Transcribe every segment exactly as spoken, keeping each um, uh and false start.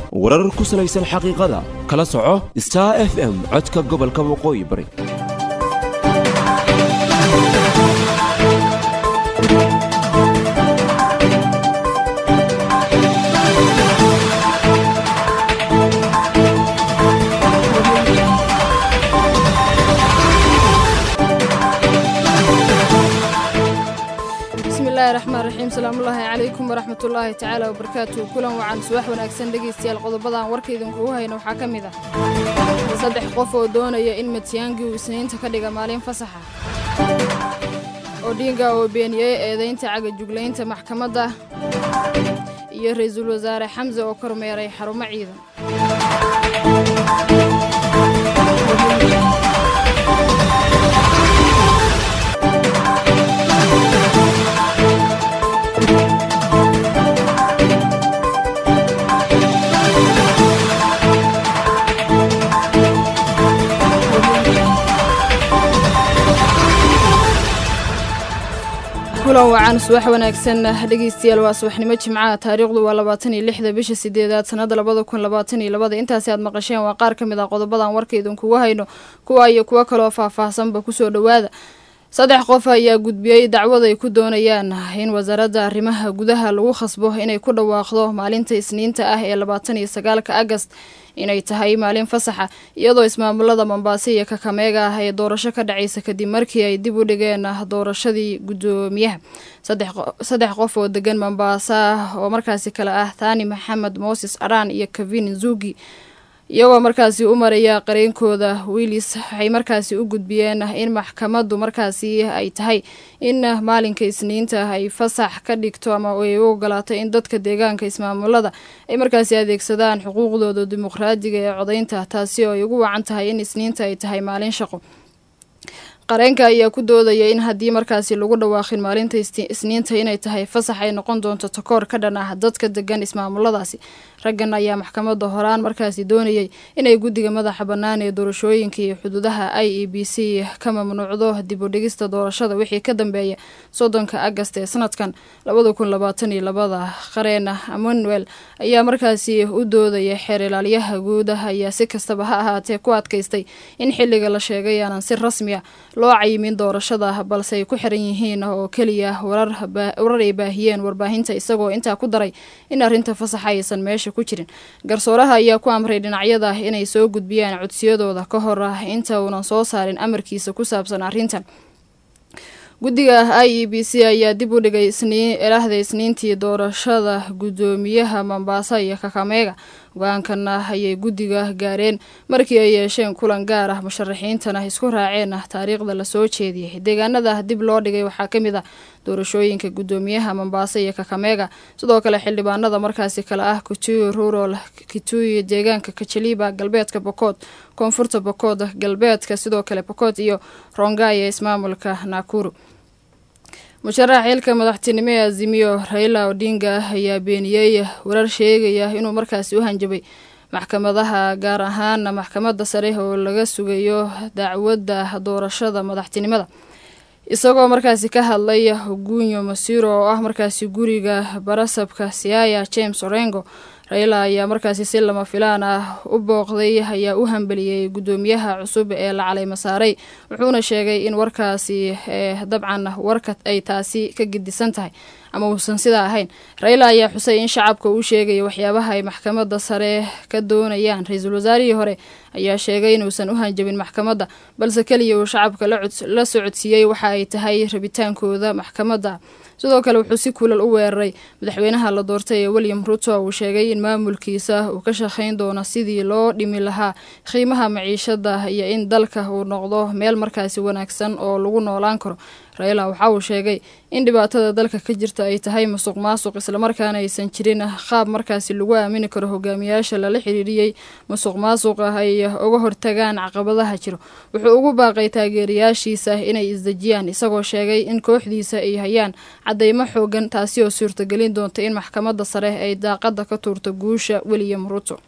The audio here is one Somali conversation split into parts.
warar ku salaysan xaqiiqada kala soco Star F M codka gobolka waqooyi bari الرحمن الرحيم سلام الله عليكم ورحمة الله تعالى وبركاته كلهم وعن سواح ونكسن دقيستي القضبضان وركيدن كوهاين وحاكميدا صدح قفو دونيا إن متيانجي وسنين تكدقا مالين فصحة ودينغا وبينيه إذين تعاق جوغلين تمحكمة دا يرئيس الوزارة حمزة وكرميري حرم عيدا kulan wacan subax wanaagsan dhageystayaal waa subaxnimo jimcaha taariikhdu waa labaatan iyo lix bisha sideedaad sanada labada kun labaatan iyo laba intaasi aad maqasheen waa qaar kamid ah qodobadan warkeedun kugu hayno kuwa iyo kuwa kale oo faahfaahsanba ku soo dhawaada saddex qof ayaa gudbiyay dacwad ay ku doonayaan in wasaaradda arrimaha gudaha lagu khasbo inay ku dhawaaqdo maalinta isniinta ah ee labaatan iyo sagaalka August inay tahay maalin fasaxa iyadoo ismaamulada Mombasa iyo Kakamega ah ay doorasho ka dhacaysa kadib markii ay dib u dhigeen doorashadii gudoomiyaha saddex saddex qof oo degan Mombasa oo markaasi kala ah Thani Maxamed Moses Aran iyo Kevin Nzugi iyagoo markaasi u maraya qareenkooda Willis waxay markaasi u gudbiyeen in maxkamaddu markaasi ay tahay in maalinka isniinta ay fasax ka dhigto ama ay u ogolaato in dadka deegaanka ismaamulada ay markaasi adeegsadaan xuquuqdooda dimuqraadiga ee codaynta taasi oo ay ugu wacan tahay in isniinta ay tahay maalin shaqo qareenka ayaa ku doodaya in haddii markaasi lagu dhawaaqin maalinta isniinta inay tahay fasax ay noqon doonto takoor ka dhan ah dadka degan ismaamuladaasi raggan ayaa maxkamadda horaan markaasi doonayay inay guddiga madaxa bannaan ee doorashooyinka iyo xuduudaha I E B C ka mamnuucdo dib u dhigista doorashada wixii ka dambeeya soddonka August ee sanadkan labada kun labaatan iyo laba qareena Emmanuel ayaa markaasi u doodaya xeer ilaaliyaha guud ayaa si kastaba ha ahaatee ku adkaystay in xilliga la sheegay aanan si rasmi ah loo cayimin doorashada balse ay ku xiran yihiin oo kaliya warar warar ay baahiyeen warbaahinta isagoo intaa ku daray in arrinta fasaxa aysan meesha ku jirin garsooraha ayaa ku amray dhinacyada inay soo gudbiyaan codsiyadooda ka hor inta uunan soo saarin amarkiisa ku saabsan arrintan guddiga I E B C ayaa dib u dhigay isniin ilaahda isniintii doorashada gudoomiyaha Mombasa iyo Kakamega go'aankana ayay guddiga gaareen markii ay yeesheen kulan gaar ah musharaxiintana isku raaceen taariikhda la soo jeediyay deegaanada dib loo dhigay waxaa kamid ah doorashooyinka gudoomiyaha Mombasa iyo Kakamega sidoo kale xildhibaanada markaasi kala ah Kitui Rural Kitui deegaanka Kacheliba galbeedka Pokot koonfurta Pokot galbeedka sidoo kale Pokot iyo Rongai ismaamulka Nakuru musharax xilka madaxtinimo ee Azimio Raila Odinga ayaa beeniyay warar sheegaya inuu markaasi u hanjabay maxkamadaha gaar ahaan maxkamadda sare oo laga sugayo dacwadda doorashada madaxtinimada isagoo markaasi ka hadlay Gunyo Masiro oo ah markaasi guriga barasabka Siaya James Orengo Raila ayaa markaasi si lama filaan ah u booqday ayaa u hambaliyay gudoomiyaha cusub ee la calay masaaray wuxuuna sheegay in warkaasi dabcan warka ay taasi ka gidisan tahay ama uusan sida ahayn Raila ayaa xusay in shacabka uu sheegay waxyaabaha ay maxkamadda sare ka doonayaan ra'iisul wasaarihii hore ayaa sheegay inuusan u hanjabin maxkamadda balse kaliya uu shacabka la socodsiiyay waxa ay tahay rabitaankooda maxkamadda sidoo kale wuxuu si kulal u weeraray madaxweynaha la doortay ee William Ruto uu sheegay in maamulkiisa uu ka shaqeyn doono sidii loo dhimi lahaa qiimaha maciishada iyo in dalka uu noqdo meel markaasi wanaagsan oo lagu noolaan karo Raila waxa uu sheegay in dhibaatada dalka ka jirta ay tahay musuqmaasuq isla markaana aysan jirin qaab markaasi lagu aamini karo hogaamiyaasha la xiriiriyay musuqmaasuq ay uga hortagaan caqabadaha jiro wuxuu ugu baaqay taageerayaashiisa inay isdajiyaan isagoo sheegay in kooxdiisa ay hayaan cadeymo xoogan taasi oo suurtagelin doonta in maxkamadda sare ay daaqada ka tuurto guusha William Ruto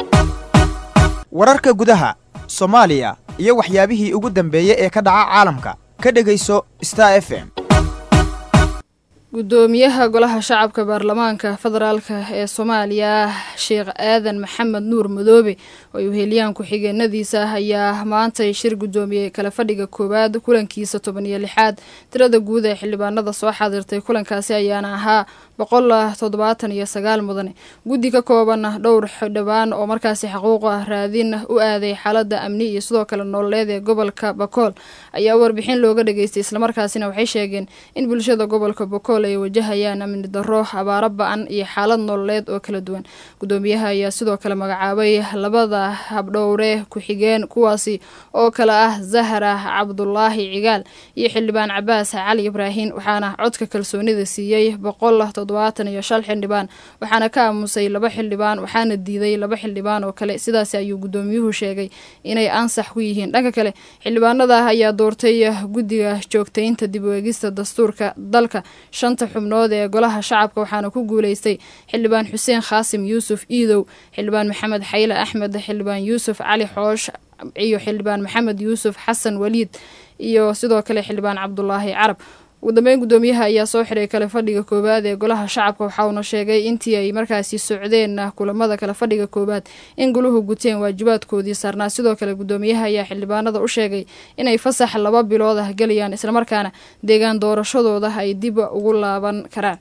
wararka gudaha Soomaaliya iyo waxyaabihii ugu dambeeyay ee ka dhaca caalamka ka dhageyso Star F M gudoomiyaha golaha shacabka baarlamaanka federaalka ee Soomaaliya Sheekh Aadan Maxamed Nuur Madoobe oo ay weheliyaan ku-xigeenadiisa ayaa maanta shir gudoomiyay kala fadhiga koowaad kulankiisa toban iyo lixaad tirada guud ee xildhibaanada soo xaadirtay kulankaasi ayaana ahaa boqol toddobaatan iyo sagaal mudane guddi ka kooban dhowr xildhibaan oo markaasi xuquuq raadin u aaday xaaladda amni iyo sidoo kale nololeed ee gobolka Bakool ayaa warbixin looga dhageystay isla markaasina waxay sheegeen in bulshada gobolka Bakool ay wajahayaan amni darro abaaro ba'an iyo xaalad nololeed oo kala duwan gudoomiyaha ayaa sidoo kale magacaabay labada habdhowre ku-xigeen kuwaasi oo kala ah Zahra Cabdullaahi Cigaal iyo xildhibaan Cabaas Cali Ibraahin waxaana codka kalsoonida siiyay boqol toddobaatan iyo shan xildhibaan waxaana ka aamusay laba xildhibaan waxaana diiday laba xildhibaan oo kale sidaas ayuu gudoomiyuhu sheegay inay ansax ku yihiin dhanka kale xildhibaanada ayaa doortay guddiga joogtaynta dib u eegista dastuurka dalka shanta xubnood ee golaha shacabka waxaana ku guuleystay xildhibaan Xuseen Khaasim Yuusuf Iidow xildhibaan Maxamed Xayle Axmed xildhibaan Yuusuf Cali Xoosh iyo xildhibaan Maxamed Yuusuf Xasan Waliid iyo sidoo kale xildhibaan Cabdullaahi Carab ugu dambeyn gudoomiyaha ayaa soo xiray kala fadhiga koowaad ee golaha shacabka waxa uu sheegay intii ay markaasi socdeen kulamada kala fadhiga koowaad in goluhu guteen waajibaadkoodii saarnaa sidoo kale gudoomiyaha ayaa xildhibaanada u sheegay inay fasax laba bilood ah galayaan isla markaana deegaan doorashadooda ay dib ugu laaban karaan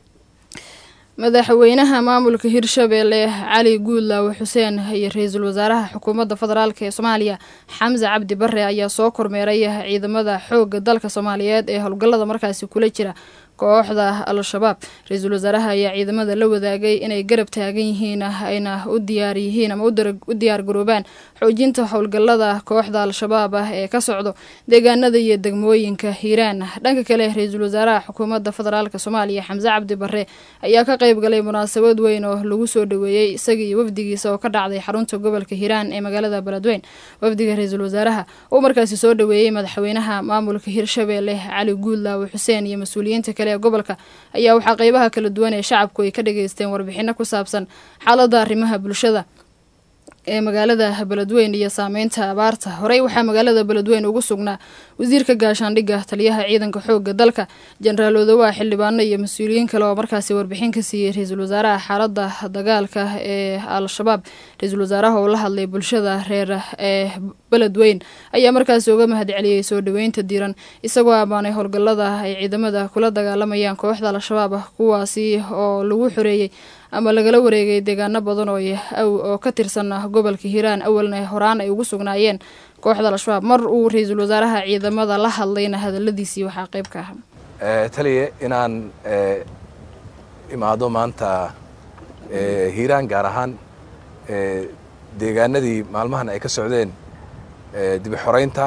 madaxweynaha maamulka Hirshabelle Cali Guudlaawe Xuseen iyo ra'iisul wasaaraha xukuumadda federaalka ee Soomaaliya Xamza Cabdi Barre ayaa soo kormeeray ciidamada xoogga dalka Soomaaliyeed ee howlgallada markaasi kula jira kooxda Al-Shabaab ra'iisul wasaaraha ayaa ciidamada la wadaagay inay garab taagan yihiin ayna u diyaar yihiin ama u diyaar garoobaan xoojinta howlgallada kooxda Al-Shabaab ee ka socdo deegaanada iyo degmooyinka Hiiraan dhanka kale ra'iisul wasaaraha xukuumadda federaalka Soomaaliya Xamza Cabdi Barre ayaa ka qayb galay munaasabad weyn oo lagu soo dhaweeyay isaga iyo wafdigiisa oo ka dhacday xarunta gobolka Hiiraan ee magaalada Beledweyne wafdiga ra'iisul wasaaraha oo markaasi soo dhaweeyay madaxweynaha maamulka Hirshabelle Cali Guudlaawe Xuseen iyo mas'uuliyiinta kale ee gobolka ayaa waxa qaybaha kala duwan ee shacabku ay ka dhageysteen warbixino ku saabsan xaaladda arrimaha bulshada ee magaalada Beledweyne iyo saameynta abaarta horey waxa magaalada Beledweyne ugu sugnaa wasiirka gaashaandhigga taliyaha ciidanka xoogga dalka Generaal Odawa xildhibaano iyo mas'uuliyiin kale oo markaasi warbixin ka siiyay ra'iisul wasaaraha xaaladda dagaalka ee Al-Shabaab ra'iisul wasaaraha oo la hadlay bulshada reer ee Beledweyne ayaa markaasi uga mahadceliyay soo dhaweynta diiran isagoo amaanay howlgallada ay ciidamada kula dagaalamayaan kooxda Al-Shabaab kuwaasi oo lagu xoreeyay ama lagala wareegay deegaano badan oo oo ka tirsan gobolka Hiiraan awalna horaan ay ugu sugnaayeen kooxda Al-Shabaab mar uu ra'iisul wasaaraha ciidamada la hadlayna hadaladiisii waxa qayb ka ah ee taliye inaan ee imaado maanta ee Hiiraan gaar ahaan ee deegaanadii maalmahan ay ka socdeen ee dib u xoreynta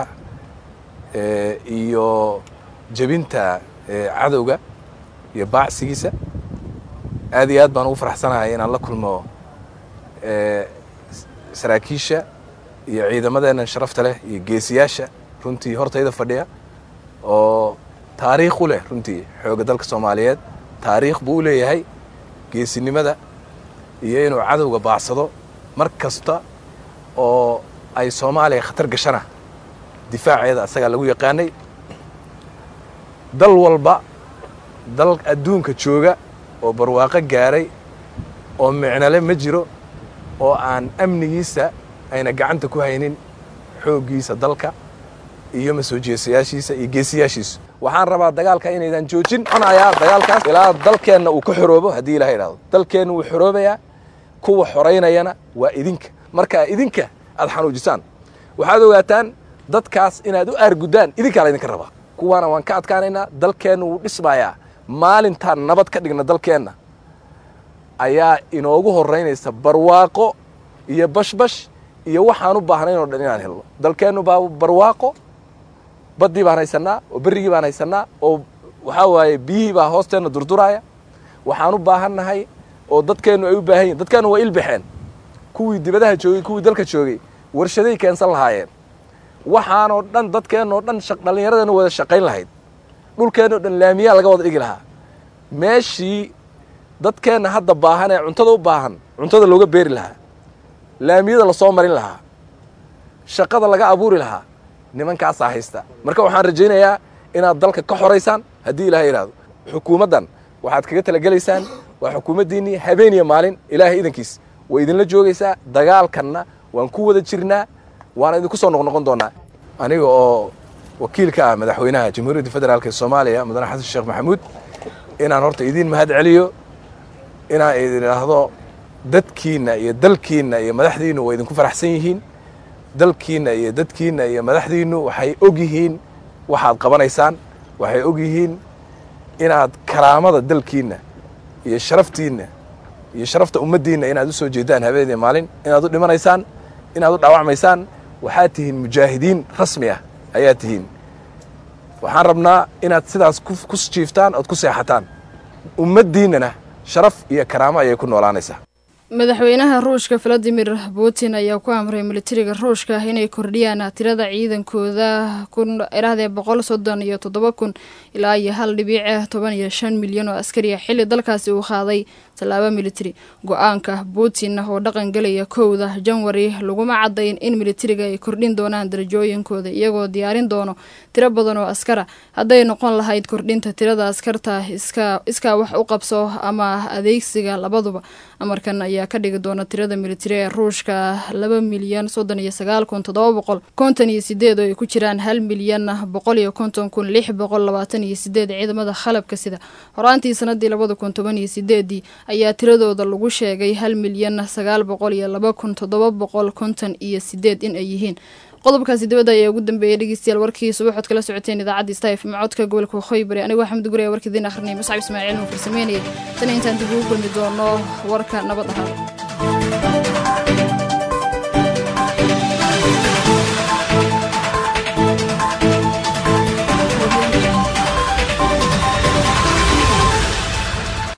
ee iyo jabinta ee cadawga iyo baacsigiisa aad iyo aad baan ugu faraxsanahay inaan la kulmo ee saraakiisha iyo ciidamadeena sharafta leh iyo geesiyaasha runtii hortayda fadhiya oo taariikh u leh runtii xoogga dalka Soomaaliyeed taariikh buu leeyahay geesinimada iyo inuu cadawga baacsado mar kasta oo ay Soomaaliya khatar gashana difaaceeda asaga lagu yaqaanay dal walba dal adduunka jooga oo barwaaqo gaaray oo micnale ma jiro oo aan amnigiisa ayna gacanta ku haynin xooggiisa dalka iyo mas'uuliyiintiisa iyo geesiyaashiisa waxaan rabaa dagaalka inaydan joojin anayaa dagaalkaas ilaa dalkeena uu ka xoroobo hadii ilaahay raado dalkeena uu xoroobaya kuwa xoreynayana waa idinka marka idinka aad xanuujisaan waxaad ogaataan dadkaas inaad u aargudaan idinka la idinka rabaa kuwana waan ka adkaanaynaa dalkeena uu dhismayaa maalintaan nabad ka dhigna dalkeena ayaa inoogu horeynaysa barwaaqo iyo bashbash iyo waxaan u baahnayn oo dhan inaan helno dalkeenu baa barwaaqo badii baan haysanaa oo berrigii baan haysanaa oo waxa waaye biyihii baa hoosteena durduraya waxaan u baahanahay oo dadkeenu ay u baahan yihiin dadkeenu waa ilbaxeen kuwii dibadaha joogay kuwii dalka joogay warshaday keensan lahaayeen waxaan oo dhan dadkeenu oo dhan shaq dhalinyaradeenu wada shaqayn lahayd dhulkeenu dhan laamiyaa laga wada dhigi lahaa meeshii dadkeena hadda baahan ee cuntada u baahan cuntada looga beeri lahaa laamiyada la soo marin lahaa shaqada laga abuuri lahaa nimankaas haysta marka waxaan rajaynayaa inaad dalka ka xoreysaan hadii ilaahay yiraahdo xukuumaddan waxaad kaga talagelaysaan waa xukuumaddiinnii habeen iyo maalin ilaahay idankiis way idinla joogaysaa dagaalkanna waan ku wada jirnaa waana idinku soo noqnoqon doonaa aniga oo wakiilka ah madaxweynaha jamhuuriyadda federaalk ee soomaaliya mudane xasan sheekh maxamuud inaan horta idiin mahad celiyo inaan idin idhaahdo dadkiinna iyo dalkiinna iyo madaxdiinnu way idinku faraxsan yihiin dalkiinna iyo dadkiinna iyo madaxdiinnu waxay og yihiin waxaad qabanaysaan waxay og yihiin inaad karaamada dalkiinna iyo sharaftiinna iyo sharafta ummaddiinna inaad u soo jeedaan habeen iyo maalin inaad u dhimanaysaan inaad u dhaawacmaysaan waxaad tihiin mujaahidiin rasmi ah ayaad tihiin waxaan rabnaa inaad sidaas ku jiiftaan ood ku seexataan ummaddiinnana sharaf iyo karaamo ayay ku noolaanaysaa madaxweynaha ruushka valadimir putin ayaa ku amray militariga ruushka inay kordhiyaan tirada ciidankooda irahdee boqol soddon iyo toddoba kun ilaa iyo hal dhibiic toban iyo shan milyan oo askari ah xilli dalkaasi uu qaaday tallaabo militari go-aanka putin oo dhaqan gelaya kowda janwari laguma cadayn in militariga ay kordhin doonaan darajooyinkooda iyagoo diyaarin doono tiro badan oo askara hadday noqon lahayd kordhinta tirada askarta iska iskaa wax u qabso ama adeegsiga labaduba amarkan ayaa ka dhigi doona tirada militari ee ruushka laba milyan soddon iyo sagaal kun toddoba boqol konton iyo sideed oo ay ku jiraan hal milyan boqol iyo konton kun lix boqol labaatan iyo sideed ciidamada qalabka sida horaantii sanadii labada kun toban iyo sideedii ayaa tiradooda lagu sheegay hal milyan sagaal boqol iyo laba kun toddoba boqol konton iyo sideed in ay yihiin qodobkaasi dibadda ayaa ugu dambeeyay dhegeystayaal warkii subaxood kala socoteen idaacadda Stayf macodka gobolka Waqooyi Bari anigu Axmed Gurey warkii idin akhrinay Muscab Ismaaciil oo farsameynayay tan intaan dib ugu kulmi doono warka nabad ahaan